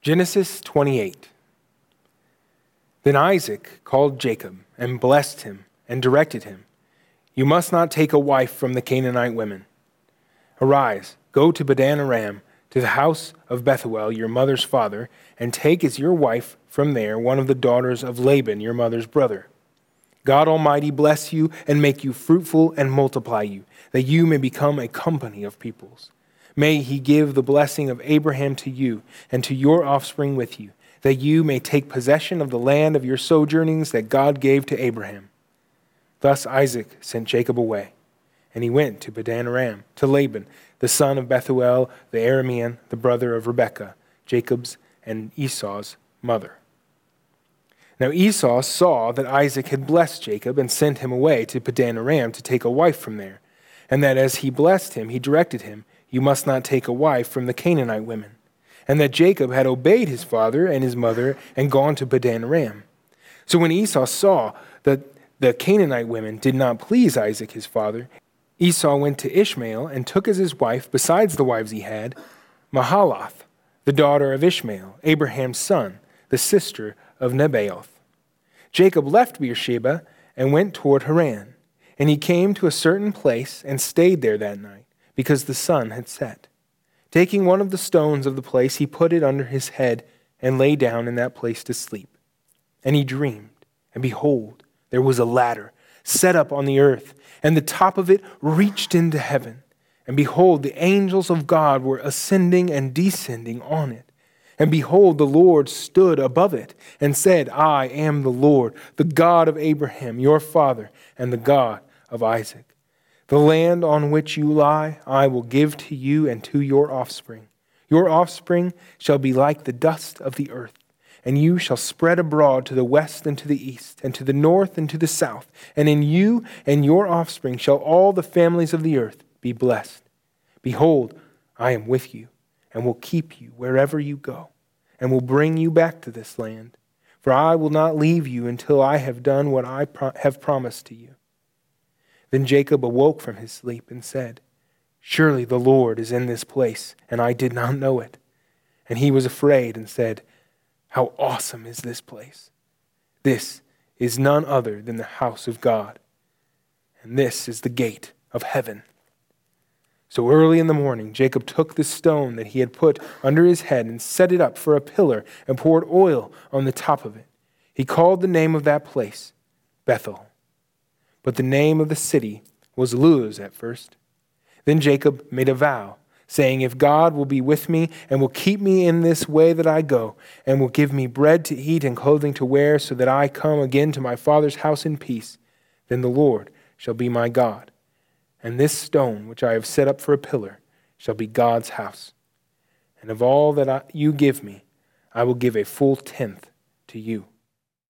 Genesis 28. Then Isaac called Jacob and blessed him and directed him, "You must not take a wife from the Canaanite women. Arise, go to Padan Aram, to the house of Bethuel, your mother's father, and take as your wife from there one of the daughters of Laban, your mother's brother. God Almighty bless you and make you fruitful and multiply you, that you may become a company of peoples. May he give the blessing of Abraham to you and to your offspring with you, that you may take possession of the land of your sojournings that God gave to Abraham." Thus Isaac sent Jacob away, and he went to Padan Aram, to Laban, the son of Bethuel the Aramean, the brother of Rebekah, Jacob's and Esau's mother. Now Esau saw that Isaac had blessed Jacob and sent him away to Padan Aram to take a wife from there, and that as he blessed him, he directed him, "You must not take a wife from the Canaanite women," and that Jacob had obeyed his father and his mother and gone to Padan Aram. So when Esau saw that the Canaanite women did not please Isaac his father, Esau went to Ishmael and took as his wife, besides the wives he had, Mahalath, the daughter of Ishmael, Abraham's son, the sister of Nebaioth. Jacob left Beersheba and went toward Haran, and he came to a certain place and stayed there that night, because the sun had set. Taking one of the stones of the place, he put it under his head and lay down in that place to sleep. And he dreamed, and behold, there was a ladder set up on the earth, and the top of it reached into heaven. And behold, the angels of God were ascending and descending on it. And behold, the Lord stood above it and said, "I am the Lord, the God of Abraham, your father, and the God of Isaac. The land on which you lie, I will give to you and to your offspring. Your offspring shall be like the dust of the earth, and you shall spread abroad to the west and to the east, and to the north and to the south. And in you and your offspring shall all the families of the earth be blessed. Behold, I am with you, and will keep you wherever you go, and will bring you back to this land. For I will not leave you until I have done what I have promised to you." Then Jacob awoke from his sleep and said, "Surely the Lord is in this place, and I did not know it." And he was afraid and said, "How awesome is this place! This is none other than the house of God, and this is the gate of heaven." So early in the morning, Jacob took the stone that he had put under his head and set it up for a pillar and poured oil on the top of it. He called the name of that place Bethel. But the name of the city was Luz at first. Then Jacob made a vow, saying, "If God will be with me and will keep me in this way that I go, and will give me bread to eat and clothing to wear, so that I come again to my father's house in peace, then the Lord shall be my God. And this stone which I have set up for a pillar shall be God's house. And of all that you give me, I will give a full tenth to you."